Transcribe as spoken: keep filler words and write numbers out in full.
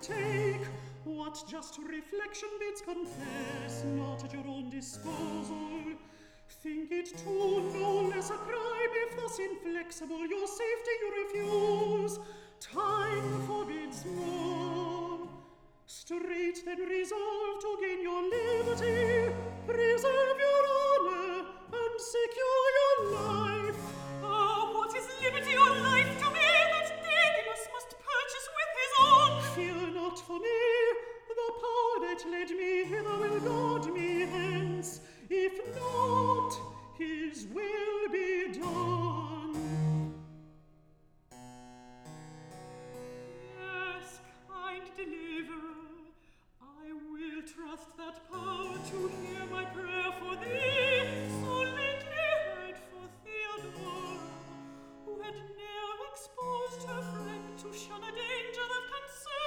take what just reflection bids confess, not at your own disposal. Think it too no less a crime if thus inflexible your safety you refuse. Time forbids more. Straight then resolve to gain your liberty, preserve your honor, and secure your life. Ah, what is liberty or life to me that Decimus must purchase with his own? Fear not for me, the power that led me hither will guard me hence. If not, his will be done. Yes, kind deliverer, I will trust that power to hear my prayer for thee, so lately heard for Theodora, who had ne'er exposed her friend to shun a danger that concerned